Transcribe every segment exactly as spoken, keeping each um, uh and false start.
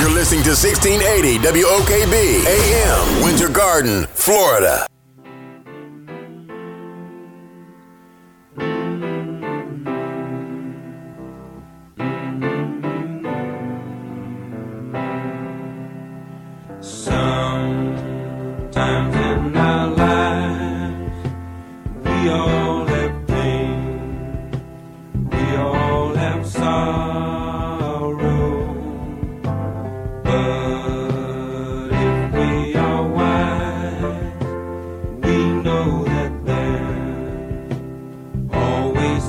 You're listening to sixteen eighty W O K B A M, Winter Garden, Florida. Sometimes in our lives, we all have pain, we all have sorrow, but if we are wise, we know that there's always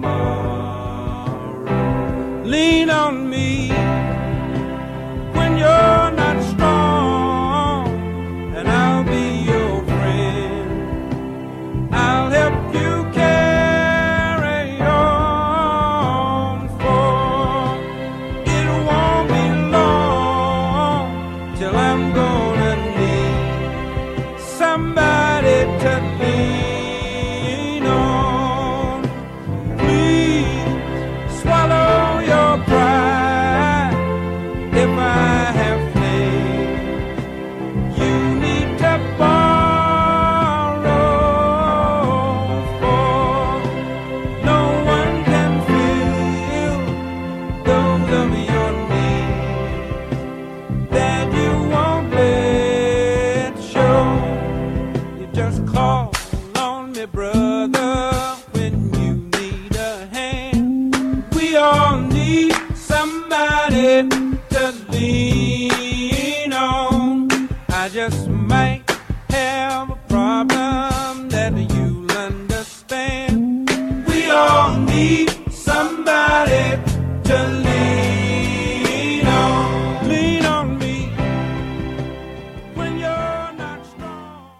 tomorrow. Lean on me when you're not strong, and I'll be your friend. I'll help you carry on, for it won't be long till I'm gonna need somebody to lean on. Please swallow your pride if I have faith. You need to borrow, for no one can fill those of your needs that you won't let show. You just call on me, brother, when you need a hand. We all need somebody to lean on. I just might have a problem that you'll understand. We all need somebody to lean on. Lean on me when you're not strong.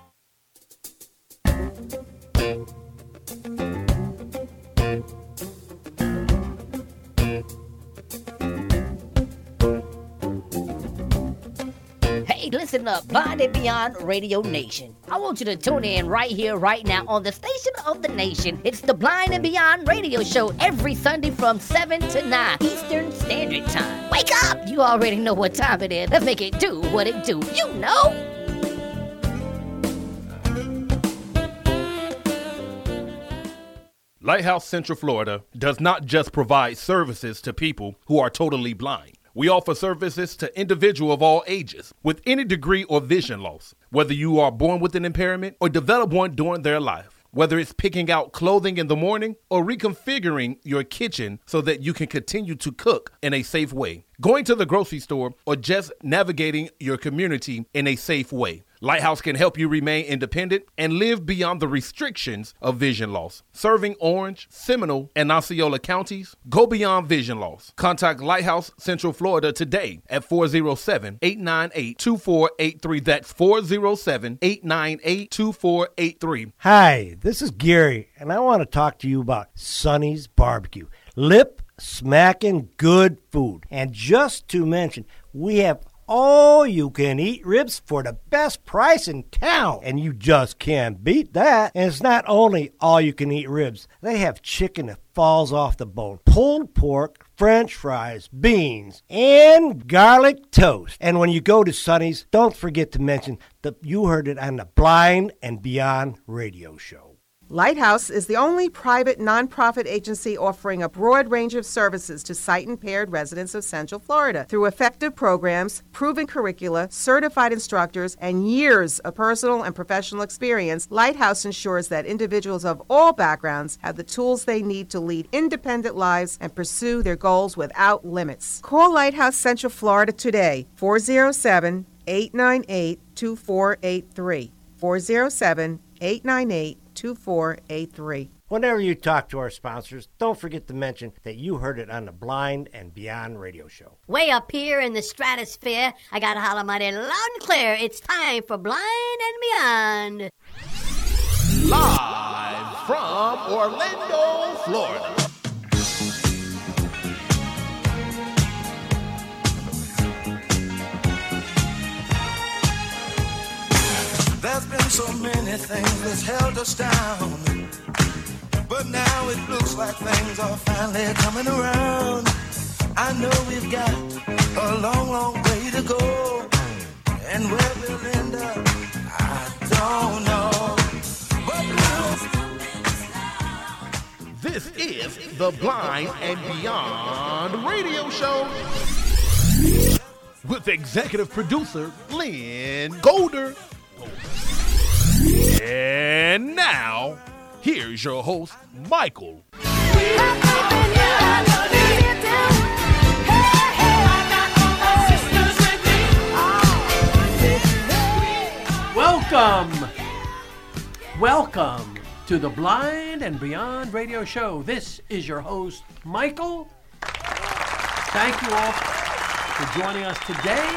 Hey, listen up, Blind and Beyond Radio Nation. I want you to tune in right here, right now, on the station of the nation. It's the Blind and Beyond Radio Show every Sunday from seven to nine Eastern Standard Time. Wake up! You already know what time it is. Let's make it do what it do. You know! Lighthouse Central Florida does not just provide services to people who are totally blind. We offer services to individuals of all ages with any degree or vision loss, whether you are born with an impairment or develop one during their life. Whether it's picking out clothing in the morning or reconfiguring your kitchen so that you can continue to cook in a safe way, going to the grocery store, or just navigating your community in a safe way. Lighthouse can help you remain independent and live beyond the restrictions of vision loss. Serving Orange, Seminole, and Osceola counties, go beyond vision loss. Contact Lighthouse Central Florida today at four oh seven, eight nine eight, two four eight three. That's four oh seven, eight nine eight, two four eight three. Hi, this is Gary, and I want to talk to you about Sonny's Barbecue. Lip smacking good food. And just to mention, we have all-you-can-eat ribs for the best price in town. And you just can't beat that. And it's not only all-you-can-eat ribs. They have chicken that falls off the bone, pulled pork, French fries, beans, and garlic toast. And when you go to Sonny's, don't forget to mention that you heard it on the Blind and Beyond radio show. Lighthouse is the only private nonprofit agency offering a broad range of services to sight-impaired residents of Central Florida. Through effective programs, proven curricula, certified instructors, and years of personal and professional experience, Lighthouse ensures that individuals of all backgrounds have the tools they need to lead independent lives and pursue their goals without limits. Call Lighthouse Central Florida today, four oh seven, eight nine eight, two four eight three, four oh seven, eight nine eight, two four eight three. Whenever you talk to our sponsors, don't forget to mention that you heard it on the Blind and Beyond radio show. Way up here in the stratosphere, I gotta holler mighty loud and clear. It's time for Blind and Beyond. Live from Orlando, Florida. There's been so many things that's held us down, but now it looks like things are finally coming around. I know we've got a long, long way is the Blind and Beyond Radio Show with executive producer Lynn Golder. And now, here's your host, Michael. Welcome, welcome to the Blind and Beyond Radio Show. This is your host, Michael. Thank you all for joining us today.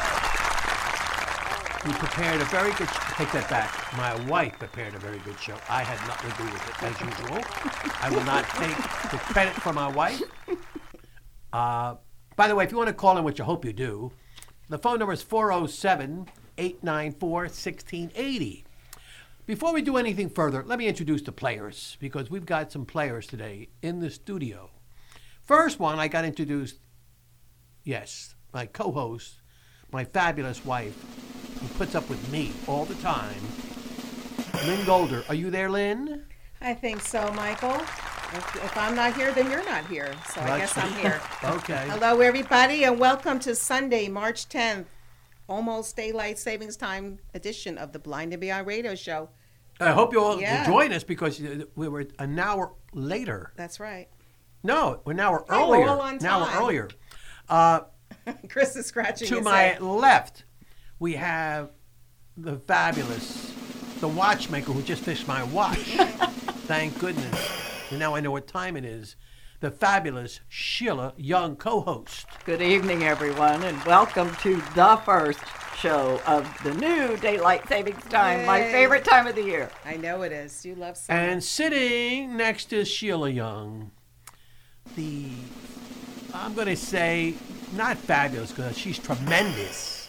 We prepared a very good show. Take that back. My wife prepared a very good show. I had nothing to do with it, as usual. I will not take the credit for my wife. Uh, by the way, if you want to call in, which I hope you do, the phone number is four oh seven, eight nine four, one six eight zero. Before we do anything further, let me introduce the players, because we've got some players today in the studio. First one, I got introduced, yes, my co-host, my fabulous wife, who puts up with me all the time, Lynn Golder. Are you there, Lynn? I think so, Michael. If, if I'm not here, then you're not here. So I That's guess I'm here. Okay. Hello, everybody, and welcome to Sunday, March tenth, almost daylight savings time edition of the Blind and Beyond Radio Show. I hope you all Yeah. join us, because we were an hour later. That's right. No, we're an hour Oh, we're earlier. all on Now we're time. earlier. Uh, Chris is scratching to his my head. left, we have the fabulous, the watchmaker who just fixed my watch. Thank goodness. And now I know what time it is. The fabulous Sheila Young, co-host. Good evening, everyone, and welcome to the first show of the new Daylight Savings Time, my Yay. favorite time of the year. I know it is. You love summer. And sitting next to Sheila Young, the, I'm going to say, not fabulous, because she's tremendous,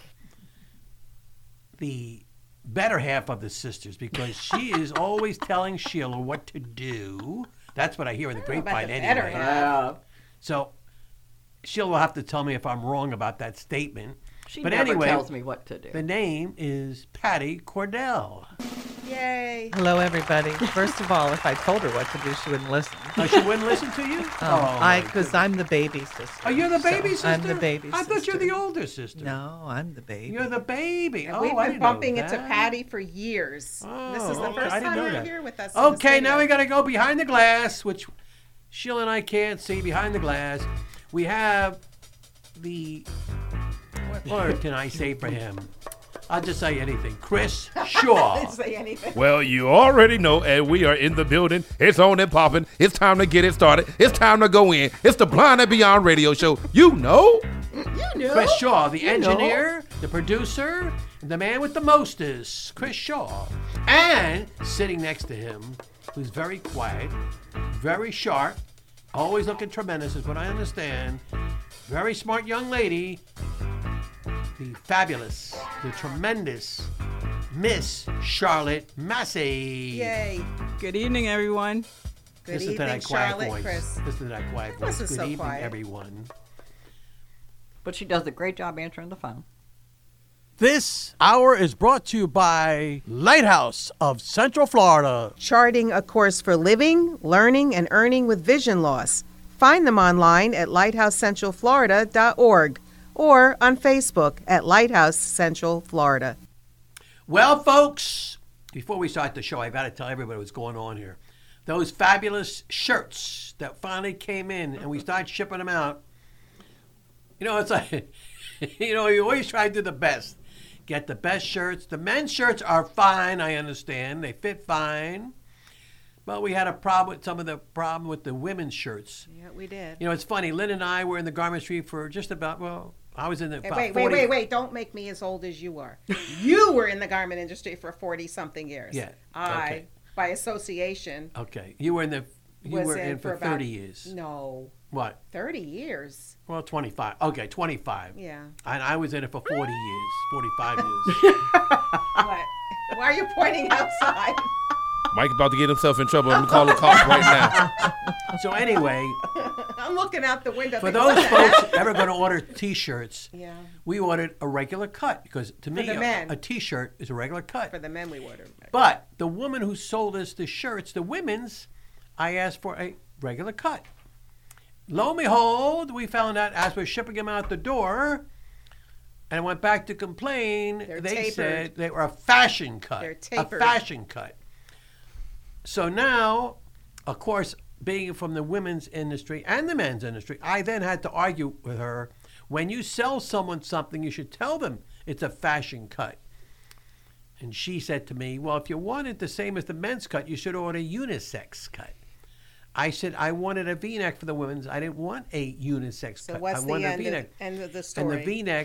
the better half of the sisters, because she is always telling Sheila what to do. That's what I hear in the I don't know about grapevine the better anyway. half. Uh, So Sheila will have to tell me if I'm wrong about that statement. she But never anyway, tells me what to do. the name is Patty Cordell. Yay. Hello, everybody. First of all, if I told her what to do, she wouldn't listen. Oh, she wouldn't listen to you? Um, oh, I my because goodness. I'm the baby sister. Oh, you're the baby So, sister? I'm the baby I sister. thought you're the older sister. No, I'm the baby. You're the baby. And oh, we've I been didn't know bumping into that. Till for years. Oh, this is the okay. first I didn't time know you're that. here with us. in the Okay, now we studio. got to go behind the glass, which Sheila and I can't see behind the glass. We have the, what word can I say for him? I'll just say anything. Chris Shaw. Didn't say anything. Well, you already know, and we are in the building. It's on and popping. It's time to get it started. It's time to go in. It's the Blind and Beyond Radio Show. You know. You knew. Chris Shaw, the engineer, the producer, the man with the mostest, Chris Shaw. And sitting next to him, who's very quiet, very sharp, always looking tremendous, is what I understand. Very smart young lady, the fabulous, the tremendous Miss Charlotte Massey. Yay. Good evening, everyone. Good Listen to evening, that quiet Charlotte, voice. Chris. Listen to that quiet That voice. wasn't Good so evening, quiet. everyone. But she does a great job answering the phone. This hour is brought to you by Lighthouse of Central Florida. Charting a course for living, learning, and earning with vision loss. Find them online at lighthouse central florida dot org or on Facebook at Lighthouse Central Florida. Well, folks, before we start the show, I got to tell everybody what's going on here. Those fabulous shirts that finally came in, and we started shipping them out. You know, it's like, you know, you always try to do the best. Get the best shirts. The men's shirts are fine, I understand. They fit fine. But we had a problem with some of the problem with the women's shirts. Yeah, we did. You know, it's funny. Lynn and I were in the garment street for just about, well, I was in the Hey, about wait, forty wait, wait, wait. Don't make me as old as you are. You were in the garment industry for forty-something years. Yeah, I, okay. by association, Okay. You were in the, you was were in, in for, about, thirty years. No, What? thirty years. Well, twenty-five. Okay, twenty-five. Yeah. And I was in it for forty years, forty-five years. What? Why are you pointing outside? Mike about to get himself in trouble. I'm calling the cops right now. So anyway, I'm looking out the window. for thinking, those what the heck? folks ever going to order T-shirts, Yeah. we ordered a regular cut because to me, the a, men. a T-shirt is a regular cut. For the men we ordered. But the woman who sold us the shirts, the women's, I asked for a regular cut. Lo and behold, we found out as we're shipping them out the door, and I went back to complain, They're they tapered. said they were a fashion cut. They're a tapered. fashion cut. So now, of course, being from the women's industry and the men's industry, I then had to argue with her, when you sell someone something, you should tell them it's a fashion cut. And she said to me, well, if you want it the same as the men's cut, you should order a unisex cut. I said I wanted a V-neck for the women's. I didn't want a unisex So cut. what's I the wanted a end of, V-neck. end of the And story? the V-neck,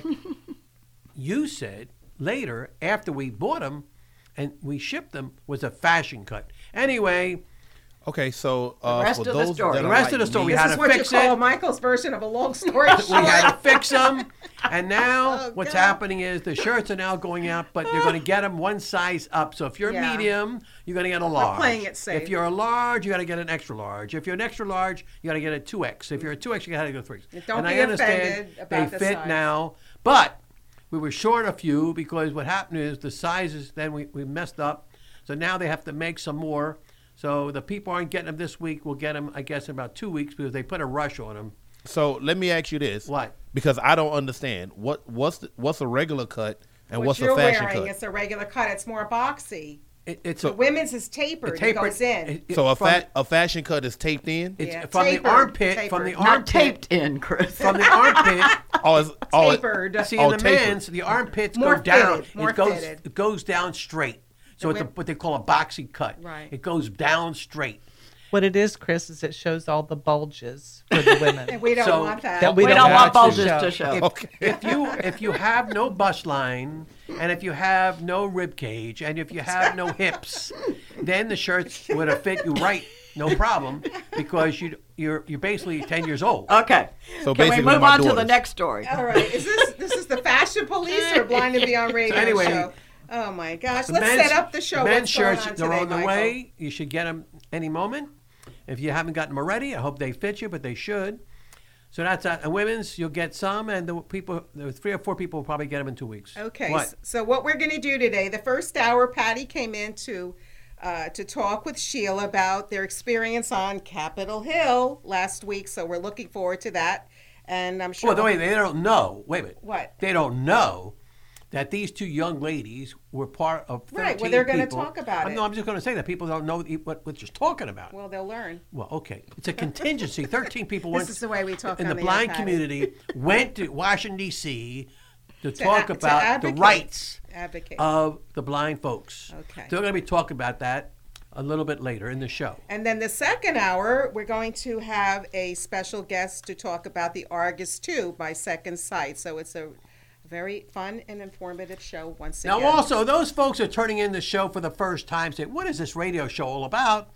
you said later, after we bought them and we shipped them, was a fashion cut. Anyway, Okay, so uh, rest for of the those story. that the are rest like of the story, me- we This had is to what you fix call it. Michael's version of a long story We short. had to fix them. And now Oh, what's God. happening is the shirts are now going out, but they're going to get them one size up. So if you're Yeah. medium, you're going to get a large. playing it safe. If you're a large, you got to get an extra large. If you're an extra large, you got to get a two X. If you're a two X, you got to go three X. Don't and be I understand offended about they the fit size. now, but we were short a few because what happened is the sizes, then we, we messed up. So now they have to make some more. So the people aren't getting them this week. We'll get them, I guess, in about two weeks because they put a rush on them. So let me ask you this. What? Because I don't understand. What what's the, what's a regular cut and what what's you're a fashion wearing, cut? it's a regular cut. It's more boxy. It, it's The a, women's is tapered. it tapered- It goes in. it- it- So a from- fa- a fashion cut is taped in. It's Yeah, from tapered, the armpit, from the tapered. Not armpit, taped in, Chris. from the armpit. Oh, it's, oh, it- Tapered. See, Oh, in the tapered. men's, the armpits More go down. fitted, more it goes, fitted. it goes down straight. So The it's a, wim- what they call a boxy cut. Right. It goes down straight. What it is, Chris, is it shows all the bulges for the women. And we don't So- want that. That we, we don't don't want want to bulges show. to show. If, Okay. if you if you have no bust line, and if you have no rib cage, and if you have no hips, then the shirts would have fit you right, no problem, because you you're you're basically ten years old. Okay. So Can we basically move my on to the daughters. next story? All right. Is this this is the Fashion Police or Blind and Beyond Radio So anyway, show? Oh my gosh. The Let's men's- set up the show. The men's What's going shirts, on they're today, on the Michael? way. You should get them any moment. If you haven't gotten them already, I hope they fit you, but they should. So that's that. And women's, you'll get some, and the people, the three or four people will probably get them in two weeks. Okay, What? s- so what we're going to do today, the first hour, Patty came in to, uh, to talk with Sheila about their experience on Capitol Hill last week, so we're looking forward to that. And I'm sure... Well, wait, they don't know. Wait a minute. What? They don't know that these two young ladies were part of thirteen Right, well, they're gonna people. talk about I'm, it. No, I'm just going to say that people don't know what what you're talking about. Well, they'll learn. Well, okay. It's a contingency. thirteen people went This is the way we talk in on the the blind air, Patty. community went to Washington, D C to, To talk a- to about the advocate. rights Advocate. of the blind folks. Okay. So we're going to be talking about that a little bit later in the show. And then the second hour, we're going to have a special guest to talk about the Argus two by Second Sight. So it's a very fun and informative show once again. Now, also, those folks are turning in the show for the first time say, what is this radio show all about?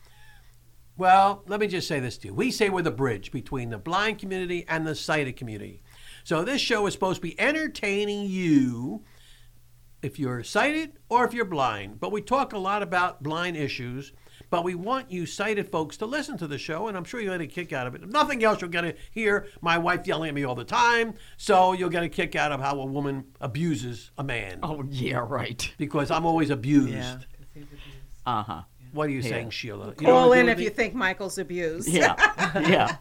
Well, let me just say this to you. We say we're the bridge between the blind community and the sighted community. So this show is supposed to be entertaining you if you're sighted or if you're blind. But we talk a lot about blind issues, but we want you sighted folks to listen to the show, and I'm sure you'll get a kick out of it. If nothing else, you're going to hear my wife yelling at me all the time, so you'll get a kick out of how a woman abuses a man. Oh, yeah, right. Because I'm always abused. Yeah. Uh-huh. What are you Yeah. saying, Sheila? You don't Call agree in with if me? you think Michael's abused. Yeah. Yeah.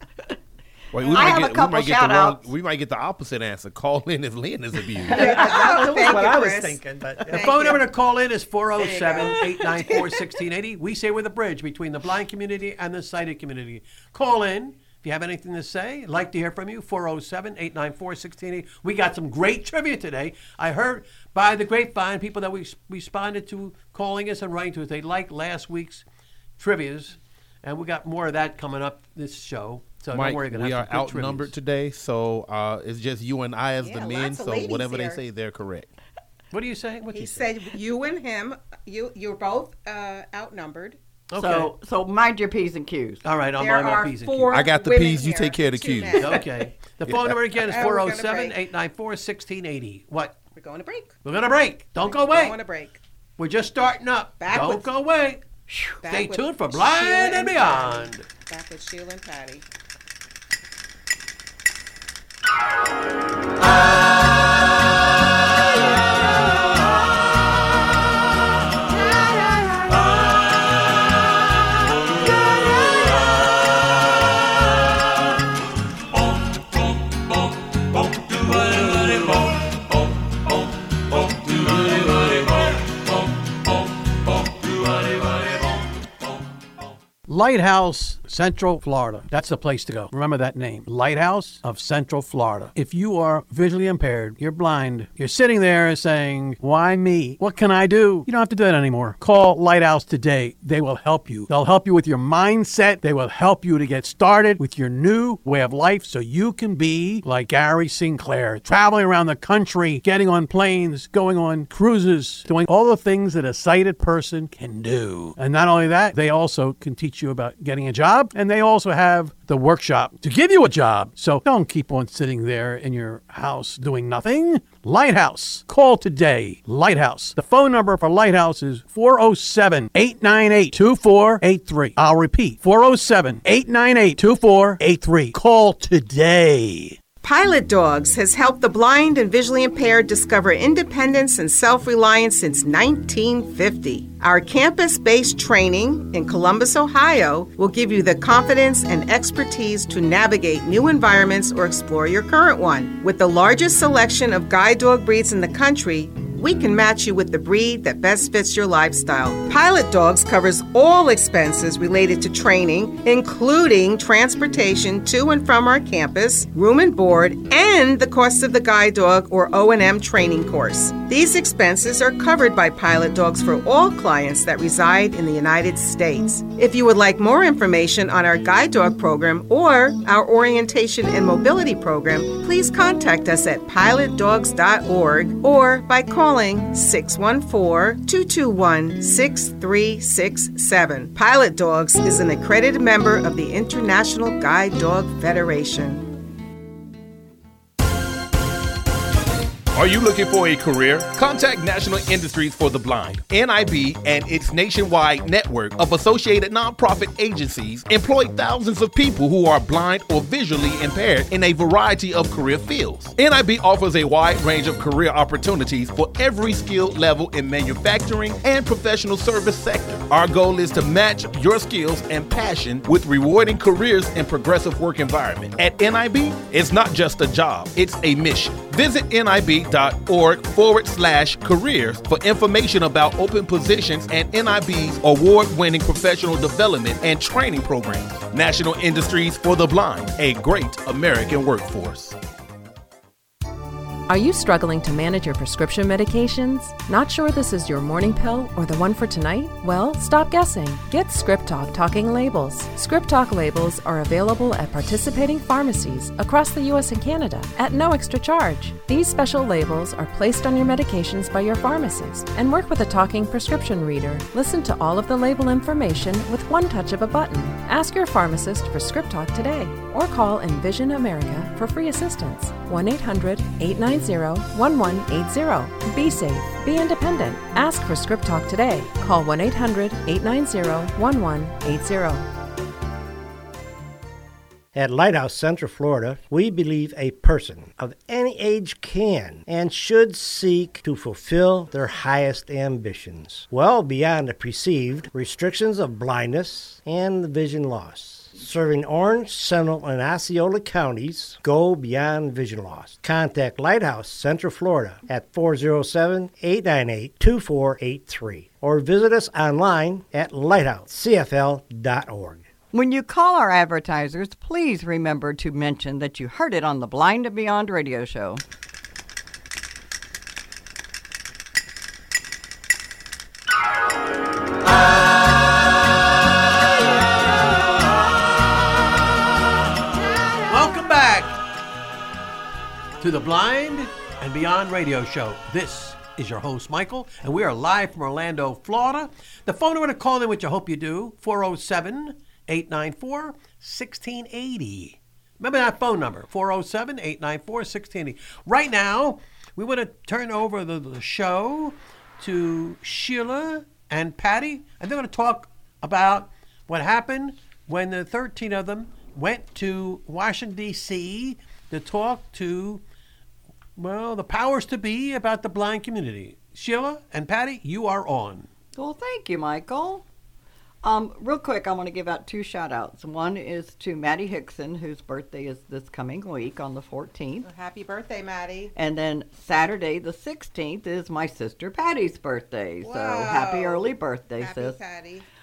Wait, we I might have get, a couple we might get the wrong, shout-outs. we might get the opposite answer. Call in if Lynn is abused. Oh, That was thank what you, I was Chris. thinking, but The Thank phone you. number to call in is four oh seven, There eight nine four, one six eight zero. We say we're the bridge between the blind community and the sighted community. Call in if you have anything to say. I'd like to hear from you. four oh seven, eight nine four, one six eight zero. We got some great trivia today. I heard by the grapevine, people that we s- responded to calling us and writing to us, they liked last week's trivias. And we got more of that coming up this show. So Mike, don't worry, gonna we have are some good outnumbered trivias. today, so uh, it's just you and I as Yeah, the men. lots of So ladies whatever here. they say, they're correct. What are you saying? What He you say? said you and him, you you're both uh, outnumbered. Okay. So, so mind your P's and Q's. All right, I'll There mind my are P's and four Q's. I got the women P's, you here, take care of the two Q's. men. Okay. The phone number again is Uh, four we're oh gonna seven, break. eight nine four, one six eight zero. What? We're going to break. We're going to break. Don't go We're away. going to break. We're just starting up. Back Don't with- go away. Back Stay with tuned for Sheila Blind and Patty. Beyond. Back with Sheila and Patty. Lighthouse Central Florida. That's the place to go. Remember that name. Lighthouse of Central Florida. If you are visually impaired, you're blind, you're sitting there saying, why me? What can I do? You don't have to do that anymore. Call Lighthouse today. They will help you. They'll help you with your mindset. They will help you to get started with your new way of life so you can be like Gary Sinclair, traveling around the country, getting on planes, going on cruises, doing all the things that a sighted person can do. And not only that, they also can teach you about getting a job, and they also have the workshop to give you a job. So don't keep on sitting there in your house doing nothing. Lighthouse. Call today. Lighthouse. The phone number for Lighthouse is four oh seven, eight nine eight, two four eight three. I'll repeat, four oh seven, eight nine eight, two four eight three. Call today. Pilot Dogs has helped the blind and visually impaired discover independence and self-reliance since nineteen fifty. Our campus-based training in Columbus, Ohio, will give you the confidence and expertise to navigate new environments or explore your current one. With the largest selection of guide dog breeds in the country, we can match you with the breed that best fits your lifestyle. Pilot Dogs covers all expenses related to training, including transportation to and from our campus, room and board, and the cost of the guide dog or O and M training course. These expenses are covered by Pilot Dogs for all clients that reside in the United States. If you would like more information on our guide dog program or our orientation and mobility program, please contact us at pilot dogs dot org or by calling six one four, two two one, six three six seven. Pilot Dogs is an accredited member of the International Guide Dog Federation. Are you looking for a career? Contact National Industries for the Blind. N I B and its nationwide network of associated nonprofit agencies employ thousands of people who are blind or visually impaired in a variety of career fields. N I B offers a wide range of career opportunities for every skill level in manufacturing and professional service sector. Our goal is to match your skills and passion with rewarding careers and progressive work environment. At N I B, it's not just a job, it's a mission. Visit N I B dot org forward slash careers for information about open positions and N I B's award-winning professional development and training programs. National Industries for the Blind, a great American workforce. Are you struggling to manage your prescription medications? Not sure this is your morning pill or the one for tonight? Well, stop guessing. Get Script Talk Talking Labels. Script Talk labels are available at participating pharmacies across the U S and Canada at no extra charge. These special labels are placed on your medications by your pharmacist and work with a talking prescription reader. Listen to all of the label information with one touch of a button. Ask your pharmacist for Script Talk today or call Envision America for free assistance. one eight hundred, eight nine zero, one one eight zero. Be safe. Be independent. Ask for Script Talk today. Call one eight hundred, eight nine zero, one one eight zero. At Lighthouse Central Florida, we believe a person of any age can and should seek to fulfill their highest ambitions, well beyond the perceived restrictions of blindness and vision loss. Serving Orange, Seminole, and Osceola counties, go beyond vision loss. Contact Lighthouse Central Florida at four oh seven, eight nine eight, two four eight three or visit us online at lighthouse c f l dot org. When you call our advertisers, please remember to mention that you heard it on the Blind and Beyond radio show. Welcome back to the Blind and Beyond radio show. This is your host, Michael, and we are live from Orlando, Florida. The phone number to call in, which I hope you do, four oh seven, eight nine four, one six eight oh. Remember that phone number, four oh seven, eight nine four, one six eight oh. Right now, we want to turn over the, the show to Sheila and Patty, and they're going to talk about what happened when the thirteen of them went to Washington, D C to talk to, well, the powers to be about the blind community. Sheila and Patty, you are on. Well, thank you, Michael. Um, real quick, I want to give out two shout-outs. One is to Maddie Hickson, whose birthday is this coming week on the fourteenth. Well, happy birthday, Maddie. And then Saturday, the sixteenth, is my sister Patty's birthday. Wow. So happy early birthday, happy sis. Patty.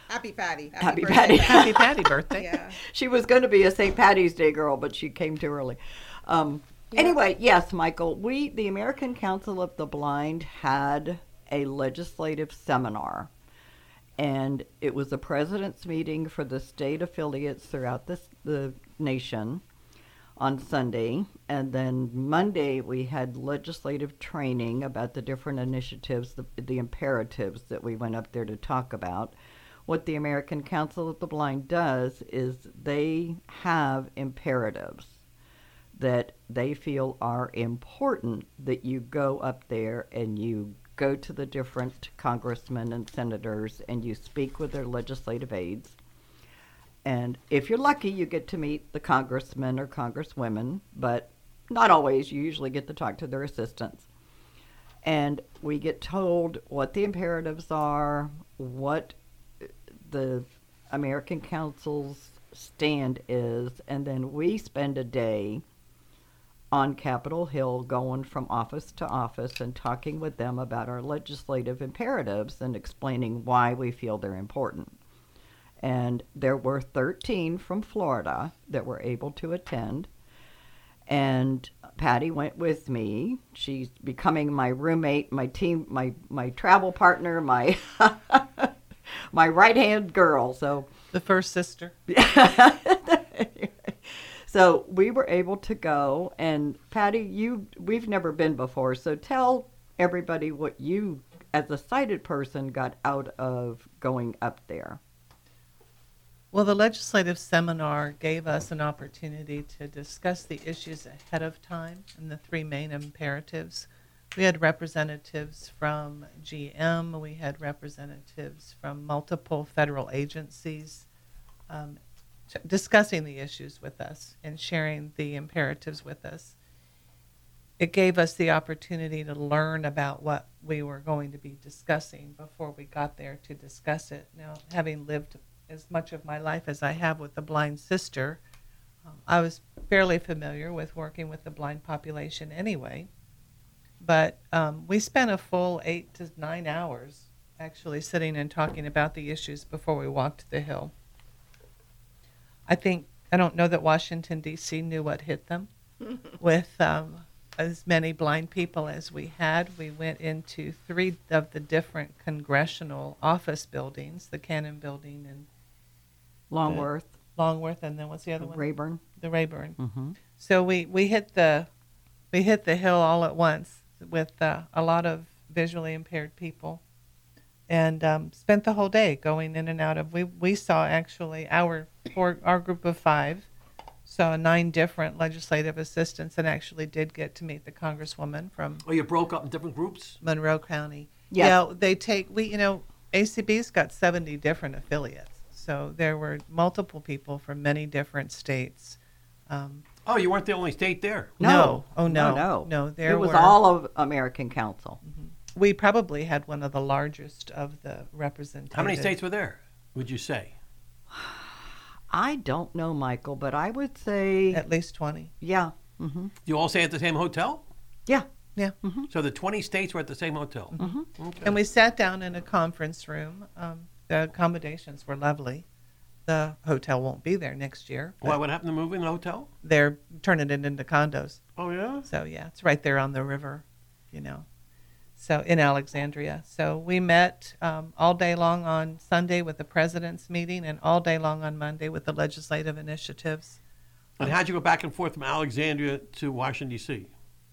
Happy Patty. Happy birthday, Patty. Happy Patty birthday. Yeah. She was going to be a Saint Patty's Day girl, but she came too early. Um, Yeah. Anyway, yes, Michael, we, the American Council of the Blind, had a legislative seminar. And it was a president's meeting for the state affiliates throughout this, the nation on Sunday. And then Monday, we had legislative training about the different initiatives, the, the imperatives that we went up there to talk about. What the American Council of the Blind does is they have imperatives that they feel are important, that you go up there and you go to the different congressmen and senators and you speak with their legislative aides. And if you're lucky, you get to meet the congressmen or congresswomen, but not always. You usually get to talk to their assistants. And we get told what the imperatives are, what the American Council's stand is, and then we spend a day on Capitol Hill going from office to office and talking with them about our legislative imperatives and explaining why we feel they're important. And there were thirteen from Florida that were able to attend. And Patty went with me. She's becoming my roommate, my team, my, my travel partner, my my right-hand girl. So the first sister. So we were able to go, and Patty, you we've never been before, so tell everybody what you, as a sighted person, got out of going up there. Well, the legislative seminar gave us an opportunity to discuss the issues ahead of time and the three main imperatives. We had representatives from G M, we had representatives from multiple federal agencies, um, discussing the issues with us and sharing the imperatives with us. It gave us the opportunity to learn about what we were going to be discussing before we got there to discuss it. Now, having lived as much of my life as I have with the blind sister, um, I was fairly familiar with working with the blind population anyway. But um, we spent a full eight to nine hours actually sitting and talking about the issues before we walked the Hill. I think, I don't know that Washington, D C knew what hit them. With um, as many blind people as we had, we went into three of the different congressional office buildings, the Cannon Building and Longworth. The, Longworth, and then what's the other one? Rayburn. The Rayburn. Mm-hmm. So we, we hit the we hit the Hill all at once with uh, a lot of visually impaired people. And um, spent the whole day going in and out of. We we saw actually our for our group of five saw nine different legislative assistants, and actually did get to meet the congresswoman from. Oh, you broke up in different groups? Monroe County. Yes. Yeah, they take we you know A C B's got seventy different affiliates, so there were multiple people from many different states. Um, oh, you weren't the only state there. No. no. Oh no. No. No. no there it was were, all of American Council. Mm-hmm. We probably had one of the largest of the representatives. How many states were there, would you say? I don't know, Michael, but I would say... At least twenty. Yeah. Mm-hmm. You all stay at the same hotel? Yeah. Yeah. Mm-hmm. So the twenty states were at the same hotel? Mm-hmm. Okay. And we sat down in a conference room. Um, the accommodations were lovely. The hotel won't be there next year. Why, what happened to moving the hotel? They're turning it into condos. Oh, yeah? So, yeah, it's right there on the river, you know. So in Alexandria. So we met um, all day long on Sunday with the president's meeting and all day long on Monday with the legislative initiatives. And how'd you go back and forth from Alexandria to Washington, D C?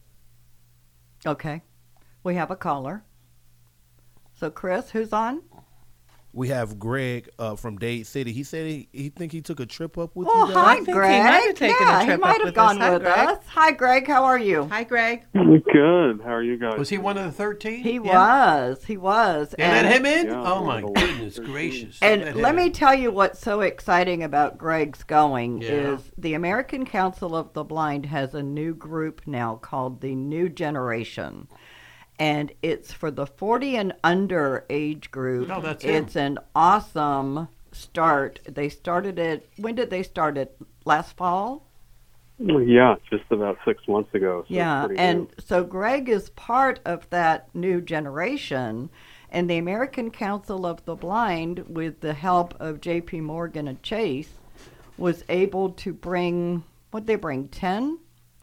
Okay. We have a caller. So, Chris, who's on? We have Greg uh, from Dade City. He said he, he think he took a trip up with Oh, you hi, guys. Greg. he might have taken yeah, a trip he might up have with gone us. Hi, with Greg. us. Hi, Greg. How are you? Hi, Greg. Good. How are you guys? Was he one of the thirteen? He Yeah. was. He was. They let him in? Yeah, oh, my well, goodness thirteen. gracious. And Let let him me in. tell you what's so exciting about Greg's going Yeah. is the American Council of the Blind has a new group now called the New Generation. And it's for the forty and under age group. Oh, that's him. It's an awesome start. They started it, when did they start it? Last fall? Yeah, just about six months ago. So Yeah, pretty and new. so Greg is part of that new generation, And the American Council of the Blind, with the help of J P Morgan and Chase, was able to bring, what'd they bring, ten?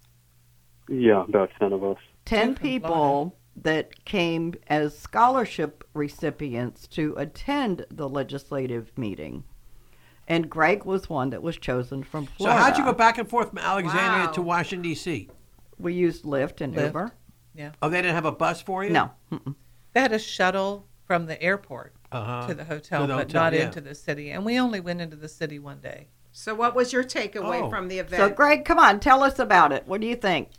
Yeah, about ten of us. ten people that came as scholarship recipients to attend the legislative meeting. And Greg was one that was chosen from So Florida. how'd you go back and forth from Alexandria Wow. to Washington, D C? We used Lyft and Lyft. Uber. Yeah. Oh, they didn't have a bus for you? No. They had a shuttle from the airport Uh-huh. to the hotel, To the but hotel, not yeah. into the city. And we only went into the city one day. So what was your takeaway Oh. from the event? So, Greg, come on, tell us about it. What do you think?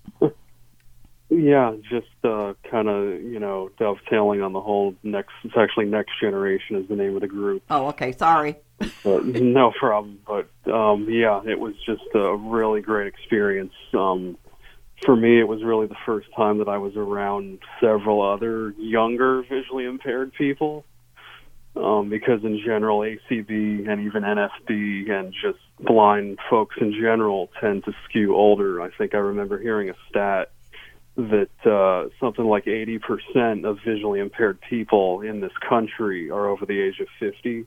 Yeah, just uh, kind of, you know, dovetailing on the whole next, it's actually Next Generation is the name of the group. Oh, okay, sorry. But no problem. But um, yeah, it was just a really great experience. Um, for me, it was really the first time that I was around several other younger visually impaired people. Um, because in general, A C B and even N F B and just blind folks in general tend to skew older. I think I remember hearing a stat that uh, something like eighty percent of visually impaired people in this country are over the age of fifty.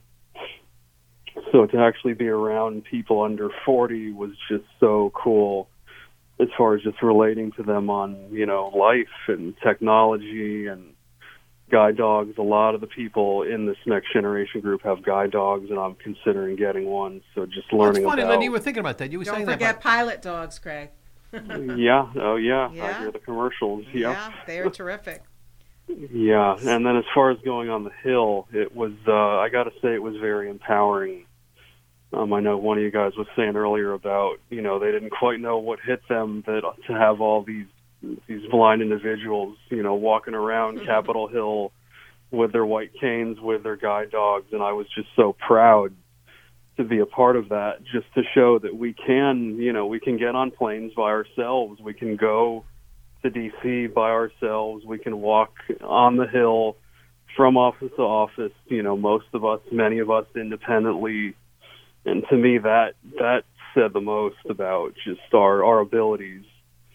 So to actually be around people under forty was just so cool as far as just relating to them on, you know, life and technology and guide dogs. A lot of the people in this Next Generation group have guide dogs, and I'm considering getting one. So just Well, it's learning funny, about... Linda, you were thinking about that. You were Don't saying forget that. pilot dogs, Craig. Yeah, oh yeah, I Yeah. hear the commercials. Yeah. Yeah, they are terrific. Yeah, and then as far as going on the hill, it was, uh, I got to say, it was very empowering. Um, I know one of you guys was saying earlier about, you know, they didn't quite know what hit them, that to have all these these blind individuals, you know, walking around Capitol Hill with their white canes, with their guide dogs, and I was just so proud to be a part of that, just to show that we can, you know, we can get on planes by ourselves, we can go to D C by ourselves, we can walk on the Hill from office to office, you know, most of us, many of us independently. And to me, that that said the most about just our, our abilities.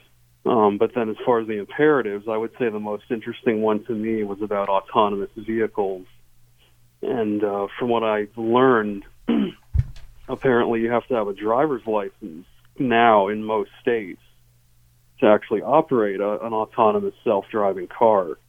Um, but then as far as the imperatives, I would say the most interesting one to me was about autonomous vehicles. And uh, from what I learned, apparently you have to have a driver's license now in most states to actually operate a, an autonomous self-driving car.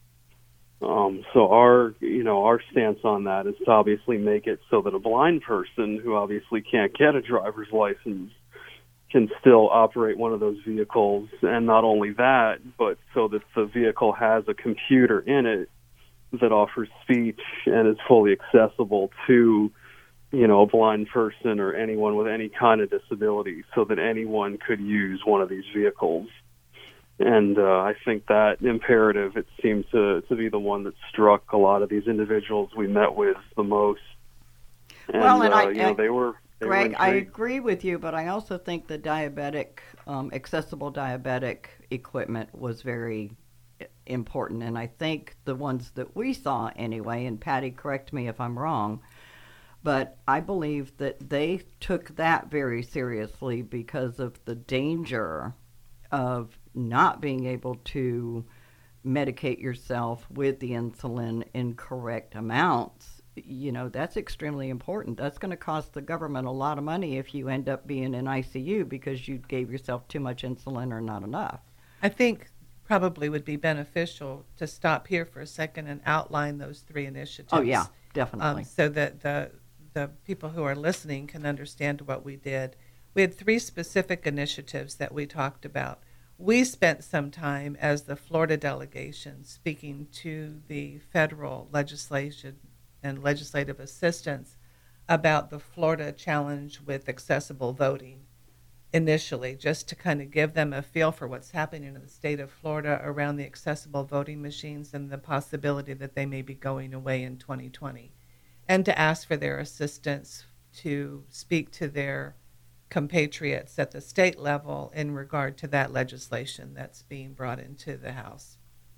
Um, so our, you know, our stance on that is to obviously make it so that a blind person who obviously can't get a driver's license can still operate one of those vehicles. And not only that, but so that the vehicle has a computer in it that offers speech and is fully accessible to, you know, a blind person or anyone with any kind of disability, so that anyone could use one of these vehicles. And uh, I think that imperative, it seemed to, to be the one that struck a lot of these individuals we met with the most. And, Well, and uh, I- you know, I- they were, they Greg, were I intrigued. agree with you, but I also think the diabetic, um, accessible diabetic equipment was very i- important. And I think the ones that we saw anyway, and Patty, correct me if I'm wrong, but I believe that they took that very seriously because of the danger of not being able to medicate yourself with the insulin in correct amounts. You know, that's extremely important. That's going to cost the government a lot of money if you end up being in I C U because you gave yourself too much insulin or not enough. I think probably would be beneficial to stop here for a second and outline those three initiatives. Oh, yeah, definitely. Um, so that the the people who are listening can understand what we did. We had three specific initiatives that we talked about. We spent some time as the Florida delegation speaking to the federal legislation and legislative assistants about the Florida challenge with accessible voting initially, just to kind of give them a feel for what's happening in the state of Florida around the accessible voting machines and the possibility that they may be going away in twenty twenty, and to ask for their assistance to speak to their compatriots at the state level in regard to that legislation that's being brought into the House.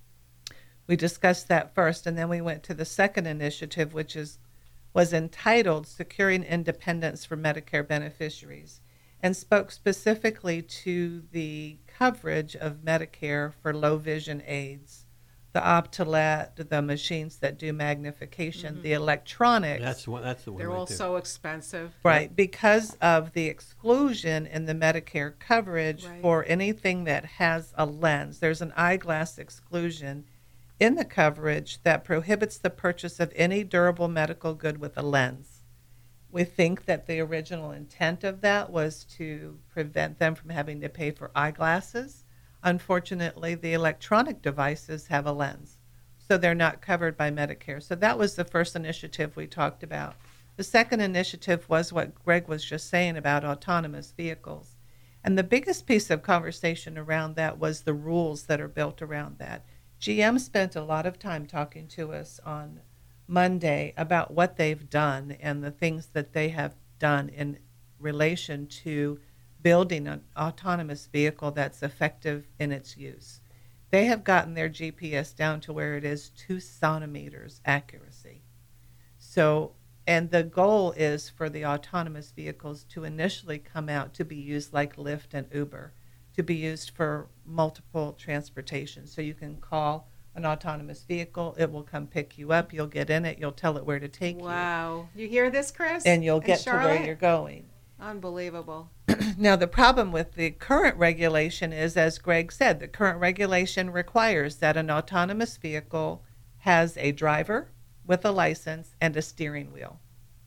We discussed that first, and then we went to the second initiative, which is was entitled Securing Independence for Medicare Beneficiaries, and spoke specifically to the coverage of Medicare for low vision aids the Optolet, the machines that do magnification, Mhm. the electronics. That's the one. That's the one. They're right all there. so expensive. Right, because of the exclusion in the Medicare coverage Right. for anything that has a lens. There's an eyeglass exclusion in the coverage that prohibits the purchase of any durable medical good with a lens. We think that the original intent of that was to prevent them from having to pay for eyeglasses. Unfortunately, the electronic devices have a lens, so they're not covered by Medicare. So that was the first initiative we talked about. The second initiative was what Greg was just saying about autonomous vehicles. And the biggest piece of conversation around that was the rules that are built around that. G M spent a lot of time talking to us on Monday about what they've done and the things that they have done in relation to building an autonomous vehicle that's effective in its use. They have gotten their G P S down to where it is two centimeters accuracy. So, and the goal is for the autonomous vehicles to initially come out to be used like Lyft and Uber, to be used for multiple transportation. So you can call an autonomous vehicle, it will come pick you up, you'll get in it, you'll tell it where to take you. Wow. You hear this, Chris? And you'll get to where Charlotte? you're going. Unbelievable. Now, the problem with the current regulation is, as Greg said, the current regulation requires that an autonomous vehicle has a driver with a license and a steering wheel,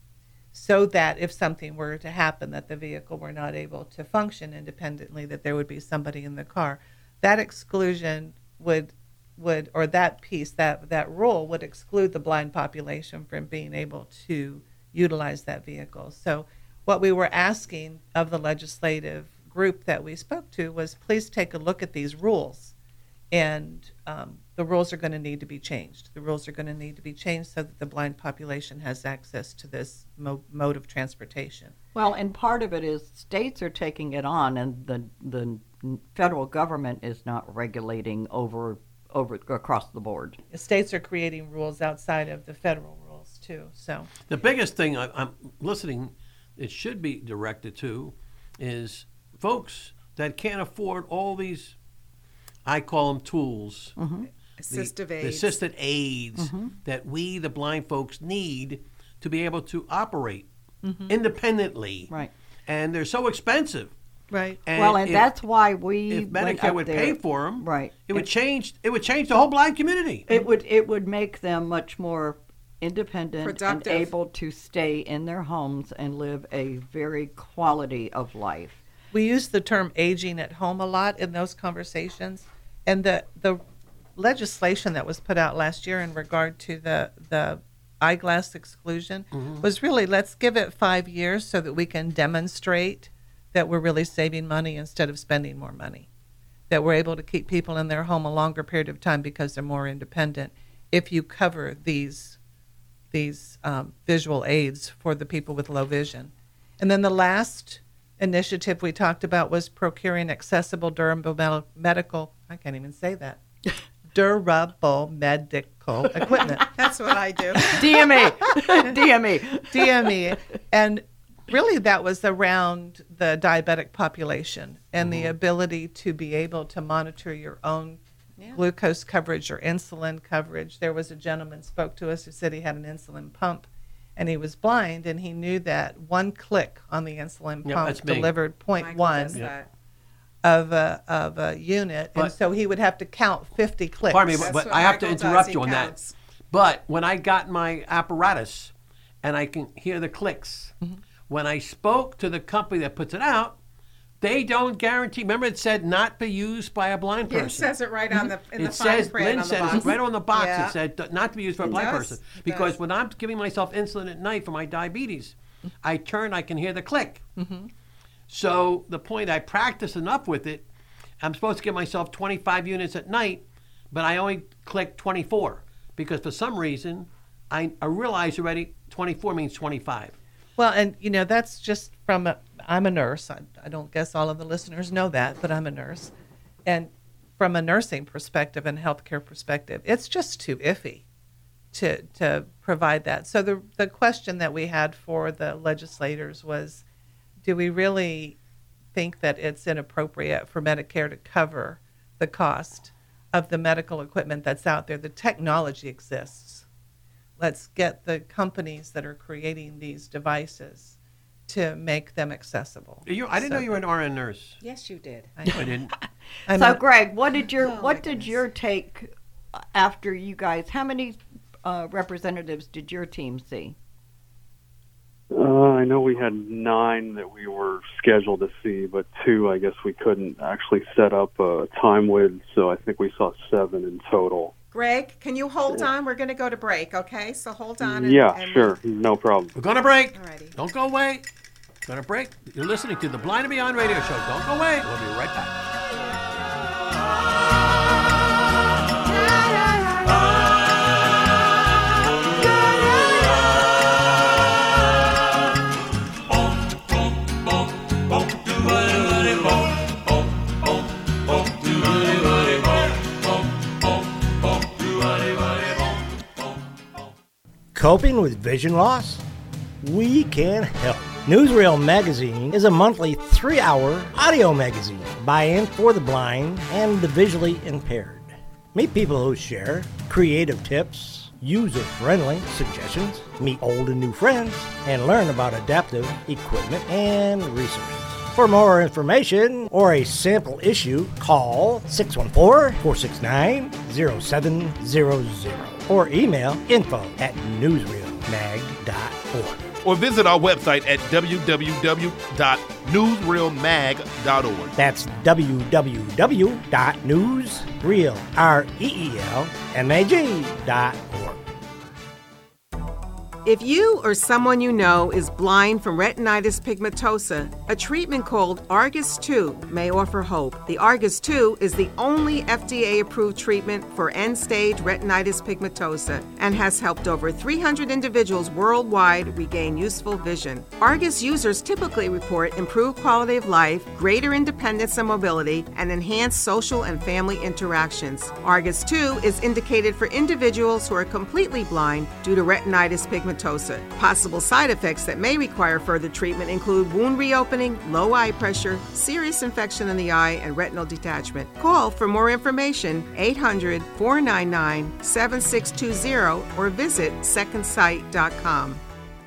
so that if something were to happen, that the vehicle were not able to function independently, that there would be somebody in the car. That exclusion would, would or that piece, that, that rule would exclude the blind population from being able to utilize that vehicle. So what we were asking of the legislative group that we spoke to was, please take a look at these rules. And um, the rules are going to need to be changed. The rules are going to need to be changed so that the blind population has access to this mo- mode of transportation. Well, and part of it is states are taking it on, and the the federal government is not regulating over over across the board. The states are creating rules outside of the federal rules too. So The biggest thing I, I'm listening, it should be directed to, is folks that can't afford all these, I call them tools, Mm-hmm. Assistive the, aids. the assisted aids Mm-hmm. that we, the blind folks, need to be able to operate Mhm. independently. Right. And they're so expensive. Right. And well, and if- that's why we if went Medicare up would there. pay for them, right? it would If- change. It would change the whole blind community. It would it would make them much more independent Productive. and able to stay in their homes and live a very quality of life. we use the term aging at home a lot in those conversations, and the the legislation that was put out last year in regard to the the eyeglass exclusion Mhm. was really, let's give it five years so that we can demonstrate that we're really saving money instead of spending more money, that we're able to keep people in their home a longer period of time because they're more independent if you cover these these um, visual aids for the people with low vision. And then the last initiative we talked about was procuring accessible durable med- medical, I can't even say that, durable medical equipment. That's what I do. D M E. D M E. D M E. And really that was around the diabetic population and the ability to be able to monitor your own Yeah. glucose coverage or insulin coverage. There was a gentleman spoke to us who said he had an insulin pump and he was blind, and he knew that one click on the insulin Yeah, pump that's me. delivered zero point Michael one does that. of a of a unit, and But- so he would have to count fifty clicks. Pardon me, but, That's but what I have to Michael does. interrupt He you on counts. that. But when I got my apparatus and I can hear the clicks, Mm-hmm. when I spoke to the company that puts it out, they don't guarantee. Remember, it said not be used by a blind Yeah, person. it says it right on the in the It fine says, print Lynn on the said, box. it's right on the box. Yeah. It said "D- not to be used for a It blind does. person. It Because does. when I'm giving myself insulin at night for my diabetes, I turn, I can hear the click. Mm-hmm. So the point, I practice enough with it. I'm supposed to give myself twenty-five units at night, but I only click twenty-four because for some reason I, I realize already twenty-four means twenty-five. Well, and you know, that's just from a, I'm a nurse. I, I don't guess all of the listeners know that, but I'm a nurse. And from a nursing perspective and healthcare perspective, it's just too iffy to to provide that. So the the question that we had for the legislators was, do we really think that it's inappropriate for Medicare to cover the cost of the medical equipment that's out there. The technology exists. Let's get the companies that are creating these devices to make them accessible. You, I didn't so, know you were an R N nurse. Yes, you did. I, I didn't. So, not, Greg, what did your oh what did your take after you guys? How many uh, representatives did your team see? Uh, I know we had nine that we were scheduled to see, but two, I guess we couldn't actually set up a time with, so I think we saw seven in total. Greg, can you hold yeah. on? We're going to go to break, okay? So hold on. And, yeah, and sure. We'll... No problem. We're going to break. Alrighty. Don't go away. Going to break. You're listening to the Blind and Beyond radio show. Don't go away. We'll be right back. Coping with vision loss? We can help. Newsreel Magazine is a monthly three-hour audio magazine by and for the blind and the visually impaired. Meet people who share creative tips, user-friendly suggestions, meet old and new friends, and learn about adaptive equipment and resources. For more information or a sample issue, call six one four, four six nine, zero seven zero zero or email info at newsreel mag dot org. Or visit our website at w w w dot newsreel mag dot org. That's w w w dot newsreel mag dot org. If you or someone you know is blind from retinitis pigmentosa, a treatment called Argus two may offer hope. The Argus two is the only F D A-approved treatment for end-stage retinitis pigmentosa and has helped over three hundred individuals worldwide regain useful vision. Argus users typically report improved quality of life, greater independence and mobility, and enhanced social and family interactions. Argus two is indicated for individuals who are completely blind due to retinitis pigmentosa. Possible side effects that may require further treatment include wound reopening, low eye pressure, serious infection in the eye, and retinal detachment. Call for more information eight hundred, four nine nine, seven six two zero or visit second sight dot com.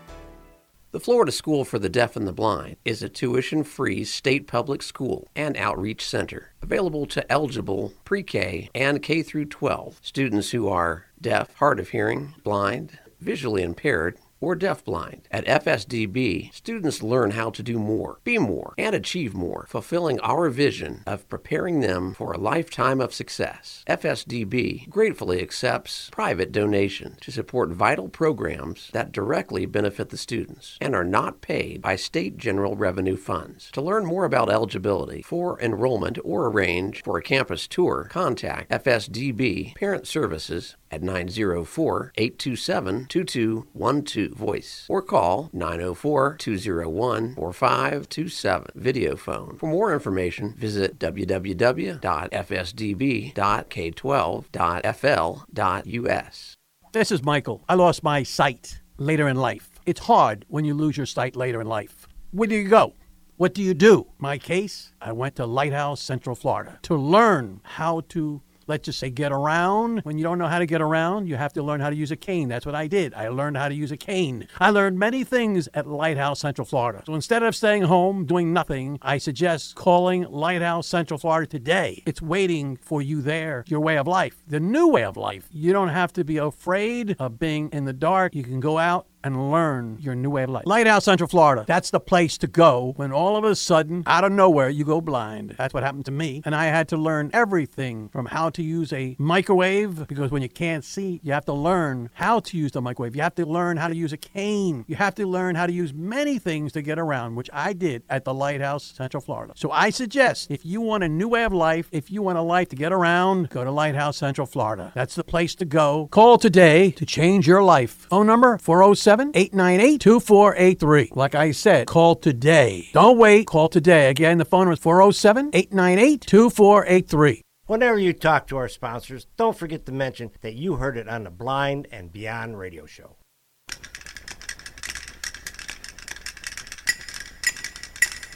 The Florida School for the Deaf and the Blind is a tuition-free state public school and outreach center available to eligible pre-K and K through twelve students who are deaf, hard of hearing, blind, visually impaired, or deafblind. At F S D B, students learn how to do more, be more, and achieve more, fulfilling our vision of preparing them for a lifetime of success. F S D B gratefully accepts private donations to support vital programs that directly benefit the students and are not paid by state general revenue funds. To learn more about eligibility for enrollment or arrange for a campus tour, contact F S D B Parent Services at nine oh four, eight two seven, two two one two voice or call nine oh four, two oh one, four five two seven video phone. For more information, visit w w w dot f s d b dot k twelve dot f l dot u s. This is Michael. I lost my sight later in life. It's hard when you lose your sight later in life. Where do you go? What do you do? My case, I went to Lighthouse, Central Florida to learn how to, let's just say, get around. When you don't know how to get around, you have to learn how to use a cane. That's what I did. I learned how to use a cane. I learned many things at Lighthouse, Central Florida. So instead of staying home doing nothing, I suggest calling Lighthouse, Central Florida today. It's waiting for you there, your way of life, the new way of life. You don't have to be afraid of being in the dark. You can go out and learn your new way of life. Lighthouse, Central Florida. That's the place to go when all of a sudden, out of nowhere, you go blind. That's what happened to me. And I had to learn everything from how to use a microwave, because when you can't see, you have to learn how to use the microwave. You have to learn how to use a cane. You have to learn how to use many things to get around, which I did at the Lighthouse, Central Florida. So I suggest, if you want a new way of life, if you want a life to get around, go to Lighthouse, Central Florida. That's the place to go. Call today to change your life. Phone number four oh seven, eight nine eight, two four eight three. Like I said, call today. Don't wait. Call today. Again, the phone number is four oh seven, eight nine eight, two four eight three. Whenever you talk to our sponsors, don't forget to mention that you heard it on the Blind and Beyond radio show.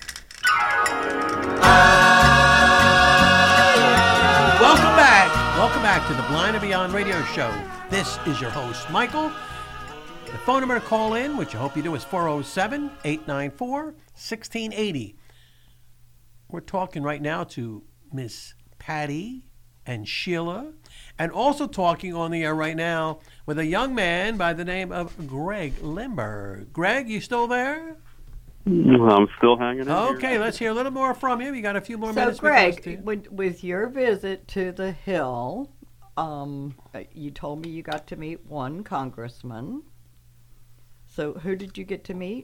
Welcome back. Welcome back to the Blind and Beyond radio show. This is your host, Michael. The phone number to call in, which I hope you do, is four oh seven, eight nine four, one six eight oh. We're talking right now to Miss Patty and Sheila, and also talking on the air right now with a young man by the name of Greg Lindberg. Greg, you still there? I'm still hanging out. Okay, let's hear a little more from you. We got a few more So, minutes. Greg, with, with your visit to the Hill, um, you told me you got to meet one congressman. So, who did you get to meet?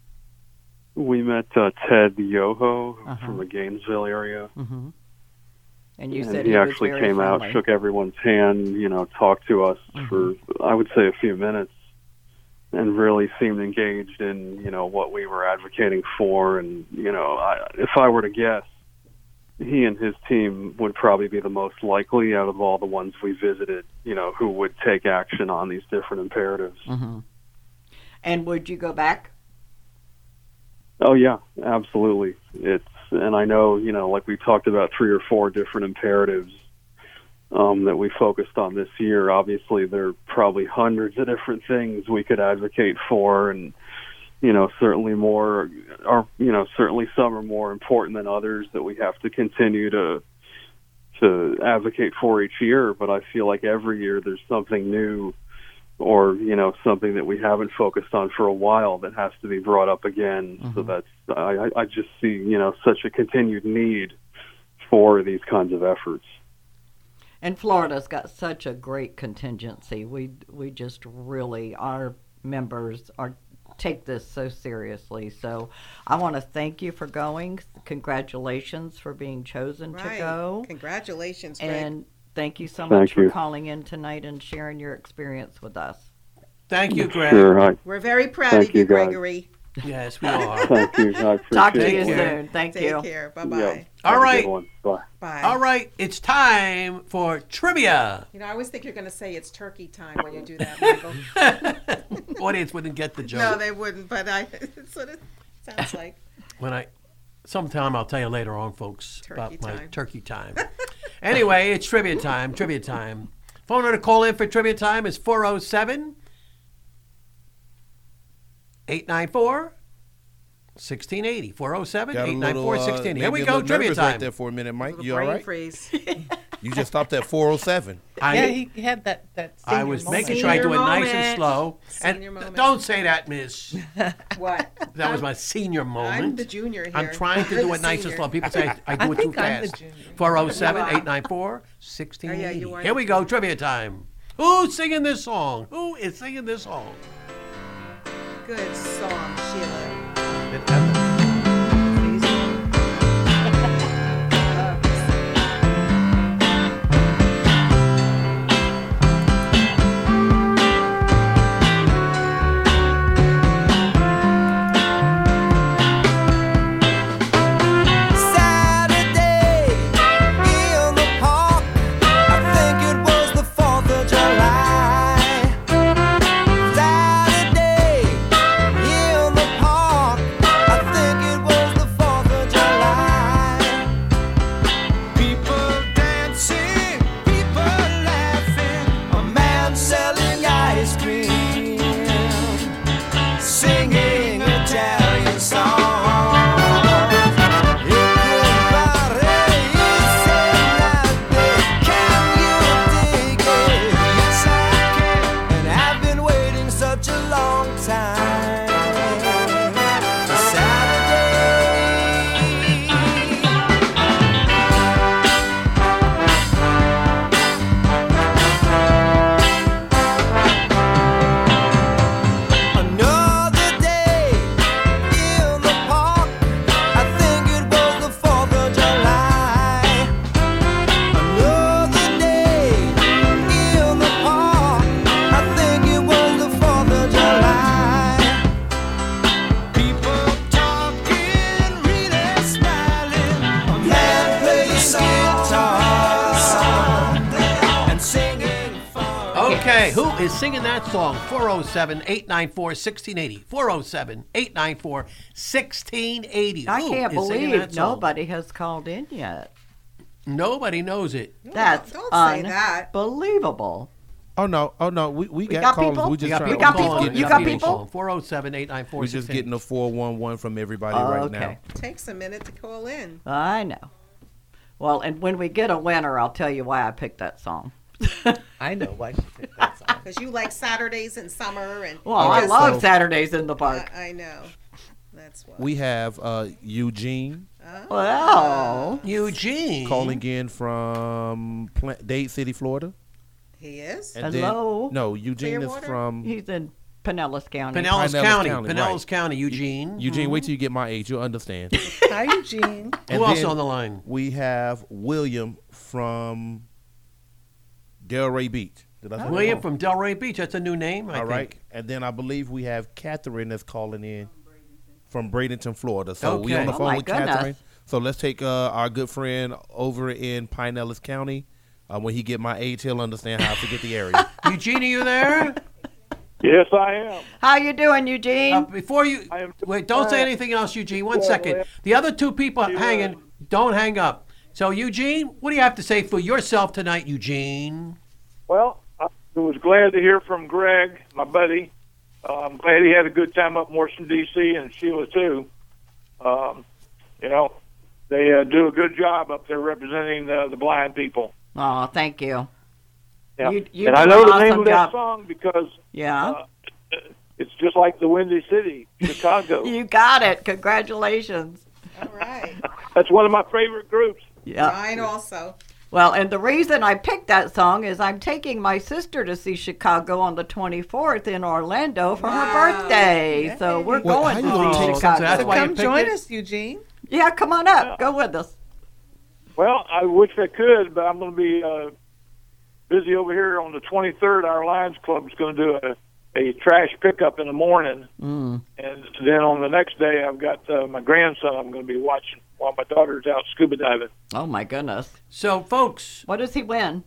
We met uh, Ted Yoho Uh-huh. from the Gainesville area. Mm-hmm. And you And said he, he, was actually very came friendly. out, shook everyone's hand, you know, talked to us Mhm. for, I would say, a few minutes, and really seemed engaged in, you know, what we were advocating for. And, you know, I, if I were to guess, he and his team would probably be the most likely out of all the ones we visited, you know, who would take action on these different imperatives. Mm-hmm. And would you go back? Oh yeah, absolutely. It's, and I know, you know, like we talked about three or four different imperatives um, that we focused on this year. Obviously, there are probably hundreds of different things we could advocate for, and you know, certainly more, or you know, certainly some are more important than others that we have to continue to to advocate for each year. But I feel like every year there's something new, or, you know, something that we haven't focused on for a while that has to be brought up again. Mm-hmm. So that's, I, I just see, you know, such a continued need for these kinds of efforts. And Florida's got such a great contingency. We we just really, our members are take this so seriously. So I want to thank you for going. Congratulations for being chosen Right. to go. Congratulations, Greg. And thank you so Thank much you. for calling in tonight and sharing your experience with us. Thank you, Greg. Sure, I, We're very proud Thank of you, you, guys. Gregory. Yes, we are. Thank you. I appreciate Talk to it. you soon. Thank Take you. care. Bye-bye. Yeah. All Have a right. good one. Bye. Bye. All right, it's time for trivia. You know, I always think you're going to say it's turkey time when you do that, Michael. Audience wouldn't get the joke. No, they wouldn't, but I, it's what it sounds like. When I, sometime I'll tell you later on, folks, Turkey about my time. turkey time. Anyway, it's trivia time. Trivia time. Phone number to call in for trivia time is four oh seven, eight nine four, one six eight oh. four oh seven, Got a eight nine four, one six eight oh. little, uh, Here we maybe a go, little trivia nervous time. right there for a minute, Mike. Little You all brain right? freeze. You just stopped at four oh seven. I, yeah, he had that, that I senior was moment. making sure I do it Senior nice and moment. slow. Senior and moment. don't say that, miss. What? That was my senior moment. I'm the junior here. I'm trying to You're do the it nice and senior. slow. People say I, I do I it too think I'm the fast. junior. four oh seven, eight nine four, one six eight oh. Oh, yeah, you are Here we the go, trivia time. Who's singing this song? Who is singing this song? Good song, Sheila. It happened. Saturday in the park, I think it was the fourth of July. Saturday in the park, I think it was the fourth of July. People dancing, people laughing, a man selling ice cream, singing Italian songs. Such a long time. Saturday. Another day in the park. I think it was the fourth of July. Another day in the park. I think it was the fourth of July. People talking, really smiling. A man plays guitar and singing for. Okay, who is singing that song? four oh seven, eight nine four, one six eight oh. four oh seven, eight nine four, one six eight oh. I Who can't is singing believe that song? nobody has called in yet. Nobody knows it. That's don't say that. unbelievable. Oh no! Oh no! We we, We got, got callers. people? We just We got trying people? to You got people? You got people? four oh seven, eight nine four, We're just getting a four one one from everybody Oh, right okay. now. Takes a minute to call in. I know. Well, and when we get a winner, I'll tell you why I picked that song. I know why she picked that song. Because you like Saturdays in summer. and Well, I just- love Saturdays in the park. I, I know. That's why. We have uh, Eugene. Wow. Eugene. Calling in from Pla- Dade City, Florida. He is? And then- Hello. no, Eugene Clearwater? is from He's in Pinellas County. Pinellas County. Pinellas right. County, Eugene. Eugene, wait till you get my age. You'll understand. Hi, Eugene. And Who else then on the line? We have William from Delray Beach. Did I say that William wrong? from Delray Beach. That's a new name, I All think. right. And then I believe we have Catherine that's calling in from Bradenton, Florida. So we Okay. on the Oh, phone my with goodness. Catherine. So let's take uh, our good friend over in Pinellas County. Uh, when he get my age, he'll understand how to get the area. Eugene, are you there? Yes, I am. How you doing, Eugene? Uh, before you wait, don't say anything else, Eugene. One second. The other two people hanging, don't hang up. So, Eugene, what do you have to say for yourself tonight, Eugene? Well, I was glad to hear from Greg, my buddy. Uh, I'm glad he had a good time up in Washington, D C, and Sheila, too. Um, you know, they uh, do a good job up there representing the, the blind people. Oh, thank you. Yeah. You, you and I do know an the name awesome of that job. song because Yeah. uh, it's just like the Windy City, Chicago. You got it. Congratulations. All right. That's one of my favorite groups. Yeah. Mine also. Well, and the reason I picked that song is I'm taking my sister to see Chicago on the twenty-fourth in Orlando for her birthday. So we're Well, how going you to gonna see take Chicago. That's why you Come picked join it? us, Eugene. Yeah, come on up. Go with us. Well, I wish I could, but I'm going to be uh, busy over here on the twenty-third. Our Lions Club is going to do a, a trash pickup in the morning. Mm. And then on the next day, I've got uh, my grandson I'm going to be watching while my daughter's out scuba diving. Oh, my goodness. So, folks, What does he win?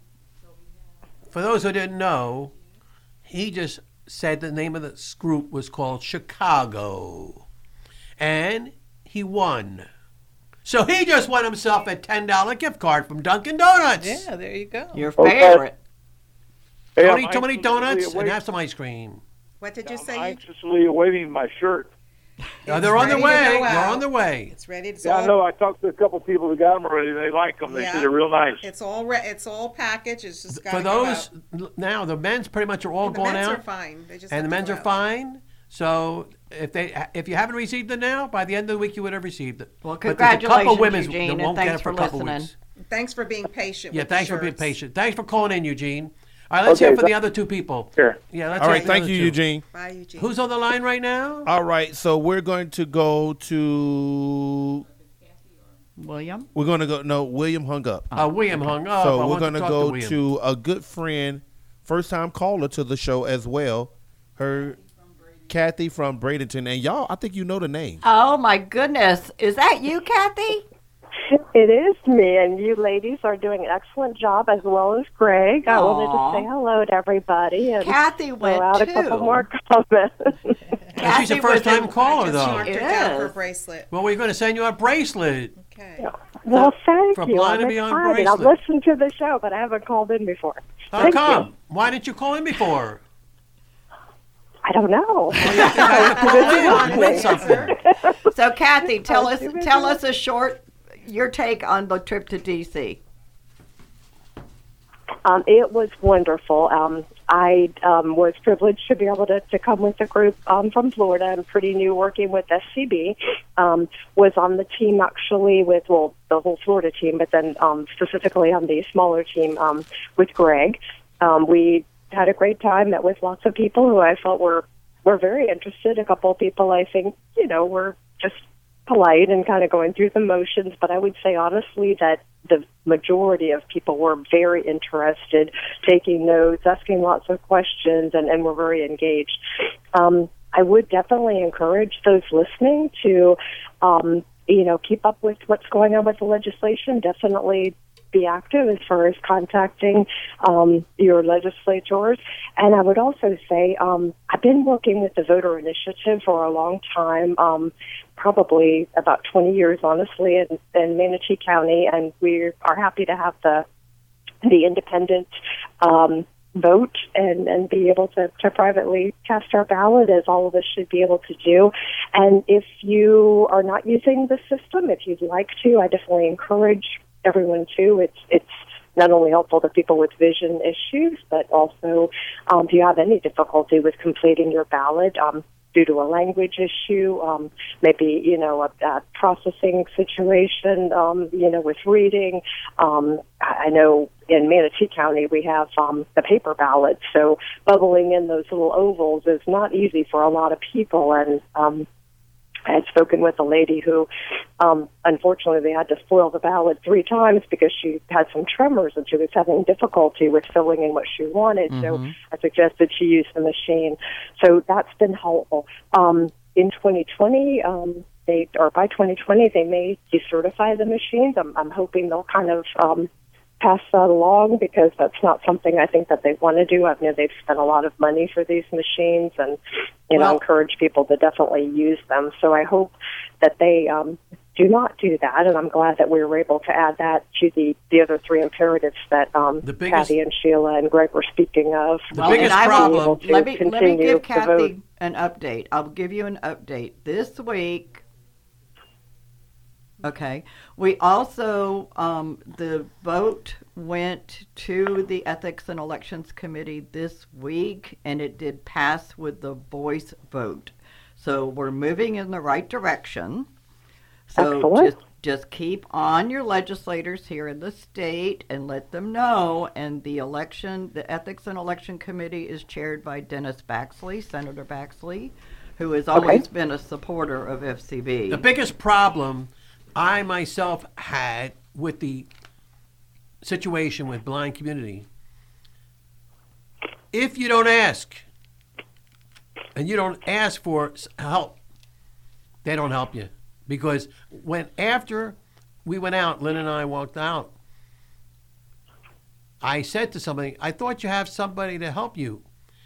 for those who didn't know, he just said the name of the group was called Chicago. And he won. So he just won himself a ten dollar gift card from Dunkin' Donuts. Yeah, there you go. Your Okay. favorite. Hey, Tony, I'm Tony anxiously donuts and await- have some ice cream. What did you I'm say? anxiously awaiting my shirt. Uh, they're on their ready to way. go They're out. on their way. It's ready. It's Yeah, all, I know. I talked to a couple people who got them already. They like them. They Yeah. say they're real nice. It's all re- it's all packaged. It's just gotta For go those out. now, the men's pretty much are all The going men's out, are fine. They just and have the to men's go are out. fine. So if they if you haven't received it now, by the end of the week you would have received it. Well, But there's a couple congratulations, women's Eugene, that and won't get thanks it for for a couple listening. weeks. Thanks for being patient. Yeah, with the thanks for being shirts. patient. Thanks for calling in, Eugene. All right, let's Okay, hear for th- the other two people. Here. Yeah, let's All hear right. for the Thank other you, two. Eugene. Bye, Eugene. Who's on the line right now? All right. So we're going to go to. William? We're going to go. No, William hung up. Uh, William hung up. I So we're want to going to talk go William. to a good friend, first time caller to the show as well. Her, Kathy from Bradenton. And y'all, I think you know the name. Oh, my goodness. Is that you, Kathy? It is me, and you ladies are doing an excellent job, as well as Greg. I wanted Aw. to say hello to everybody and Kathy throw went, out a too. couple more comments. And she's a Kathy first time was in- caller, Just though. marked her It down for is. a bracelet. Well, we're going to send you a bracelet. Okay. Well, thank For you. Blind I'm and Beyond excited. I've bracelet. listened to the show, but I haven't called in before. How Thank come? you. Why didn't you call in before? I don't know. Call in and win something. So, Kathy, tell Oh, us you busy? tell us a short your take on the trip to D C. Um, it was wonderful. Um, I um, was privileged to be able to, to come with a group um, from Florida. I'm pretty new working with S C B. Um, was on the team actually with, well, the whole Florida team, but then um, specifically on the smaller team um, with Greg. Um, we had a great time, met with lots of people who I felt were, were very interested. A couple of people I think, you know, were just polite and kind of going through the motions, but I would say honestly that the majority of people were very interested, taking notes, asking lots of questions, and, and were very engaged. Um, I would definitely encourage those listening to, um, you know, keep up with what's going on with the legislation. Definitely be active as far as contacting um, your legislators. And I would also say um, I've been working with the voter initiative for a long time, um, probably about twenty years, honestly, in, in Manatee County, and we are happy to have the the independent um, vote and, and be able to, to privately cast our ballot, as all of us should be able to do. And if you are not using the system, if you'd like to, I definitely encourage everyone to. It's it's not only helpful to people with vision issues, but also um, if you have any difficulty with completing your ballot, um, due to a language issue, um, maybe, you know, a, a processing situation, um, you know, with reading. Um, I know in Manatee County we have um, the paper ballot, so bubbling in those little ovals is not easy for a lot of people. And um, I had spoken with a lady who, um, unfortunately, they had to spoil the ballot three times because she had some tremors and she was having difficulty with filling in what she wanted. Mhm. So I suggested she use the machine. So that's been helpful. Um, in twenty twenty, um, they or by twenty twenty, they may decertify the machines. I'm, I'm hoping they'll kind of um, pass that along, because that's not something I think that they want to do. I know they've spent a lot of money for these machines, and you know, Well- encourage people to definitely use them. So I hope that they um, do not do that, and I'm glad that we were able to add that to the, the other three imperatives that um, The biggest- Kathy and Sheila and Greg were speaking of. Well, and I will, To let me let me continue give to Kathy vote. an update. I'll give you an update this week. Okay. We also um, the vote went to the Ethics and Elections Committee this week, and it did pass with the voice vote. So we're moving in the right direction. So Excellent. just just keep on your legislators here in the state and let them know. And the election, the Ethics and Election Committee is chaired by Dennis Baxley, Senator Baxley, who has always been a supporter of F C B. The biggest problem I myself had with the situation with blind community, if you don't ask, and you don't ask for s- help, they don't help you. Because when after we went out, Lynn and I walked out, I said to somebody, I thought you have somebody to help you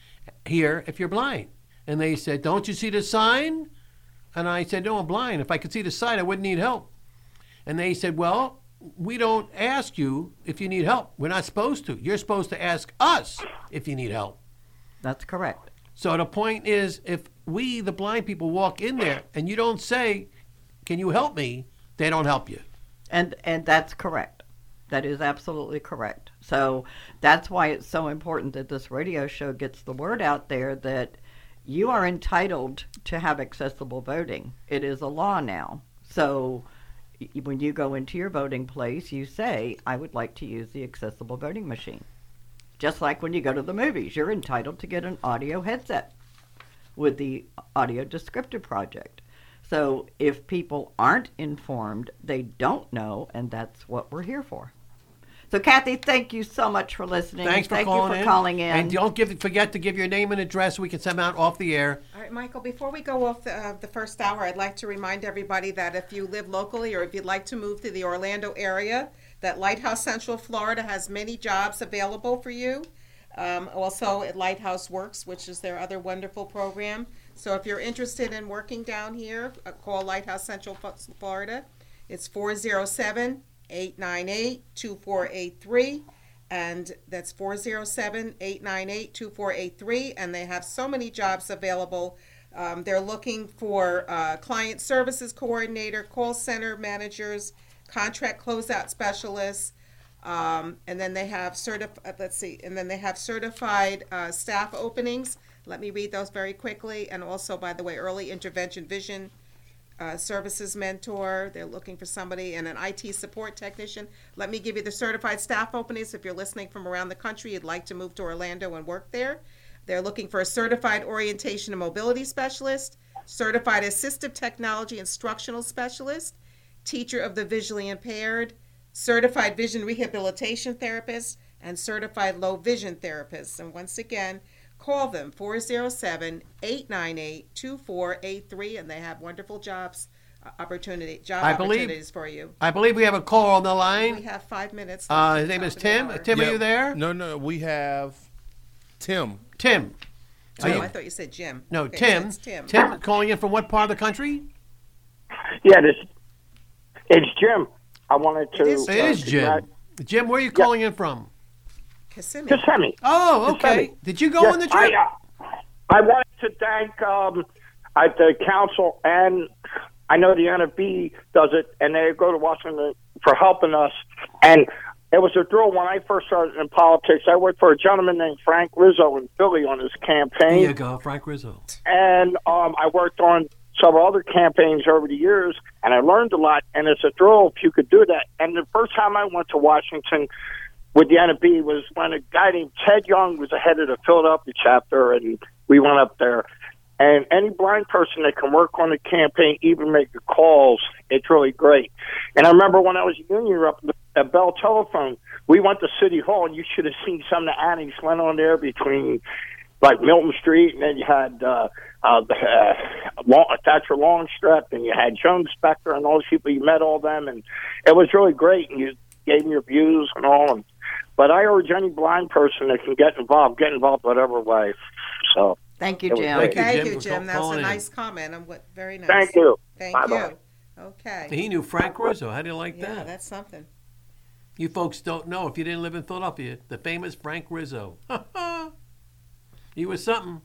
here if you're blind. And they said, don't you see the sign? And I said, no, I'm blind. If I could see the sign, I wouldn't need help. And they said, well, we don't ask you if you need help. We're not supposed to. You're supposed to ask us if you need help. That's correct. So the point is, if we, the blind people, walk in there and you don't say, can you help me, they don't help you. And and that's correct. That is absolutely correct. So that's why it's so important that this radio show gets the word out there that you are entitled to have accessible voting. It is a law now. So y- when you go into your voting place, you say, I would like to use the accessible voting machine. Just like when you go to the movies, you're entitled to get an audio headset with the Audio Descriptive Project. So if people aren't informed, they don't know, and that's what we're here for. So Kathy, thank you so much for listening. Thanks for thank calling you for in. calling in. And don't give, forget to give your name and address so we can send them out off the air. All right, Michael, before we go off the, uh, the first hour, I'd like to remind everybody that if you live locally or if you'd like to move to the Orlando area, that Lighthouse Central Florida has many jobs available for you. Um, also at Lighthouse Works, which is their other wonderful program. So if you're interested in working down here, uh, call Lighthouse Central Florida. It's four oh seven, eight nine eight, two four eight three. And that's four oh seven, eight nine eight, two four eight three. And they have so many jobs available. Um, they're looking for uh, client services coordinator, call center managers, contract closeout specialists. Um, and then they have certif- uh, let's see, and then they have certified uh, staff openings. Let me read those very quickly. And also, by the way, early intervention vision uh, services mentor. They're looking for somebody and an I T support technician. Let me give you the certified staff openings. If you're listening from around the country, you'd like to move to Orlando and work there. They're looking for a certified orientation and mobility specialist, certified assistive technology instructional specialist, teacher of the visually impaired, certified vision rehabilitation therapist, and certified low vision therapist. And once again, call them four oh seven, eight nine eight, two four eight three, and they have wonderful jobs, uh, opportunity, job I believe- opportunities for you. I believe we have a call on the line. We have five minutes. Uh, left his at name the is top of the Tim. hour. Tim, are Yeah. you there? No, no, we have Tim. Tim. Oh, Are you- I thought you said Jim. No, Okay, Tim. it's Tim. Tim calling in from what part of the country? Yeah, this it's Jim. I wanted to. It is, it is Jim. congrat- Jim, where are you calling in from? Kissimmee. Kissimmee. Oh, okay. Kissimmee. Did you go Yes, on the trip? I, uh, I wanted to thank um, I, the council, and I know the N F B does it, and they go to Washington for helping us. And it was a thrill when I first started in politics. I worked for a gentleman named Frank Rizzo in Philly on his campaign. There you go, Frank Rizzo. And um, I worked on several other campaigns over the years, and I learned a lot, and it's a thrill if you could do that. And the first time I went to Washington with the N F B was when a guy named Ted Young was the head of the Philadelphia chapter, and we went up there. And any blind person that can work on the campaign, even make the calls, it's really great. And I remember when I was a union rep at Bell Telephone, we went to City Hall, and you should have seen some of the annex went on there between, like, Milton Street, and then you had uh, uh, uh, Long, Thatcher Longstreth, and you had Joan Spector and all those people. You met all them, and it was really great, and you gave them your views and all. And, but I urge any blind person that can get involved, get involved whatever way. So Thank you, it was Jim. great. Thank Jim, you, for Jim. That was calling a in. nice comment. I'm what very nice. Thank you. Thank Bye-bye. you. Okay. He knew Frank Rizzo. How do you like Yeah, that? that's something. You folks don't know if you didn't live in Philadelphia. The famous Frank Rizzo. He was something.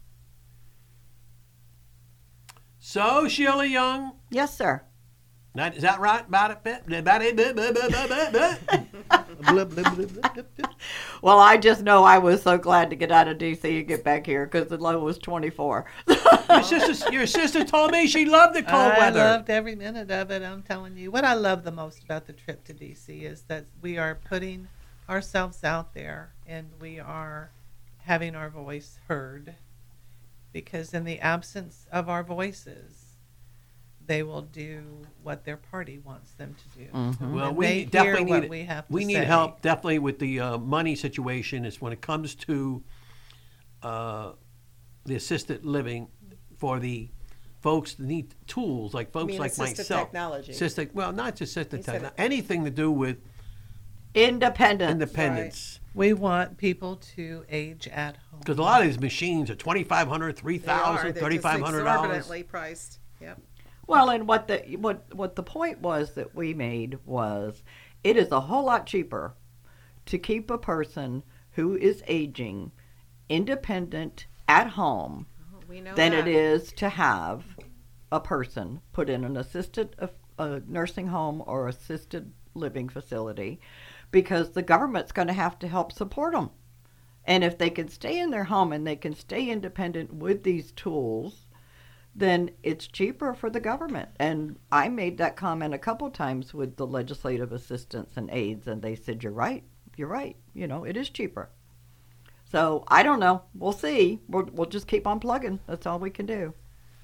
So, Sheila Young. Yes, sir. That, is that right? About it? About it? Blah, blah, blah, blah, blah, blah. Blah, blah, blah, blah, blah. Well, I just know I was so glad to get out of D C and get back here because the low was twenty-four. Your sister, your sister told me she loved the cold I weather. loved every minute of it. I'm telling you. What I love the most about the trip to D C is that we are putting ourselves out there and we are having our voice heard. Because in the absence of our voices, they will do what their party wants them to do. Mm-hmm. Well, And we they definitely hear what need we have to we need say. help definitely with the uh, money situation. Is when it comes to uh, the assisted living for the folks that need tools, like folks mean like assisted myself. technology. Assisted, well, not just assisted He said technology, anything to do with Independence. independence. We want people to age at home. Because a lot of these machines are twenty-five hundred dollars, three thousand dollars, thirty-five hundred dollars. Exorbitantly priced. Yep. Well, and what the what what the point was that we made was, it is a whole lot cheaper to keep a person who is aging independent at home We know than that. it is to have a person put in an assisted uh, a nursing home or assisted living facility, because the government's going to have to help support them. And if they can stay in their home and they can stay independent with these tools, then it's cheaper for the government. And I made that comment a couple times with the legislative assistants and aides, and they said, you're right, you're right. You know, it is cheaper. So I don't know. We'll see. We'll, we'll just keep on plugging. That's all we can do.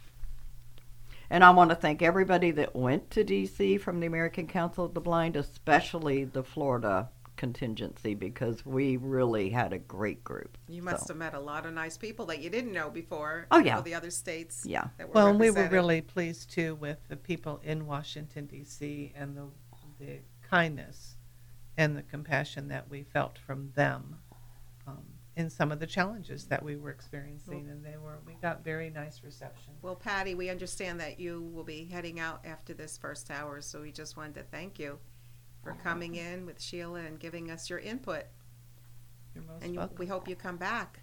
And I want to thank everybody that went to D C from the American Council of the Blind, especially the Florida contingency, because we really had a great group. You must So- have met a lot of nice people that you didn't know before. Oh, you know, yeah. the other states. Yeah. That were Well, and we were represented. really pleased too with the people in Washington, D C and the, the kindness and the compassion that we felt from them um, in some of the challenges that we were experiencing. And they were, we got very nice reception. Well, Patty, we understand that you will be heading out after this first hour, so we just wanted to thank you for coming in with Sheila and giving us your input. You're most And you, welcome. we hope you come back.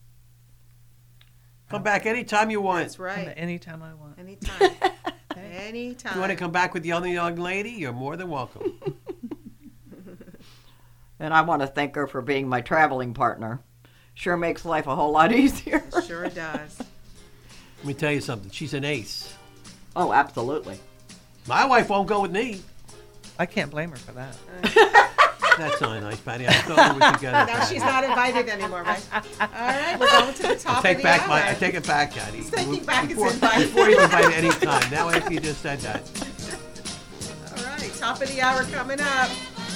Come back anytime you want. That's right. Anytime I want. Anytime. If Anytime. you want to come back with the other young lady, you're more than welcome. And I want to thank her for being my traveling partner. Sure makes life a whole lot easier. It sure does. Let me tell you something. She's an ace. Oh, absolutely. My wife won't go with me. I can't blame her for that. That's not nice, Patty. I thought we were together. Now she's not invited anymore, right? All right, we're going to the top I take of the back hour. my. I take it back, Patty. He's taking back his before, invite. before you invite any time. Now, if you just said that. All right, top of the hour coming up.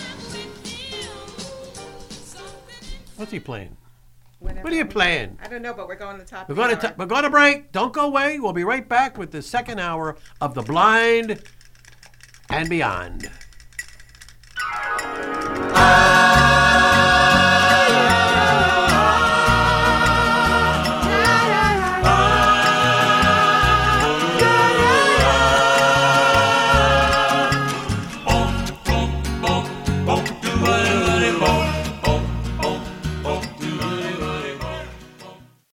What's he playing? Whenever What are you we- playing? I don't know, but we're going to the top We're of the going hour. to we're going to break. Don't go away. We'll be right back with the second hour of The Blind and Beyond. I